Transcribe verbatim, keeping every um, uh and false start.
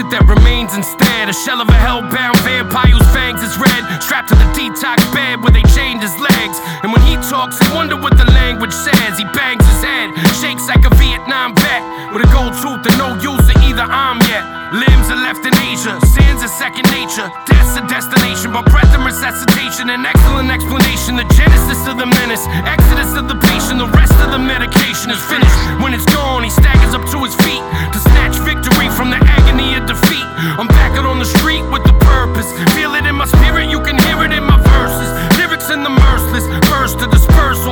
it that remains instead? A shell of a hellbound vampire whose fangs is red, strapped to the detox bed where they chained his legs. And when he talks, I wonder what the language says. He bangs his head, shakes like a Vietnam vet, with a gold tooth and no use of either arm yet. Limbs are left in Asia, sins are second nature. Death's a destination, but breath and resuscitation. An excellent explanation, the genesis of the menace, exodus of the patient. The rest of the medication is finished. When it's gone, he staggers up to his feet to snatch victory from the agony of defeat. I'm back out on the street with the purpose. Feel it in my spirit, you can hear it in my verses. Lyrics in the merciless, burst to disperse.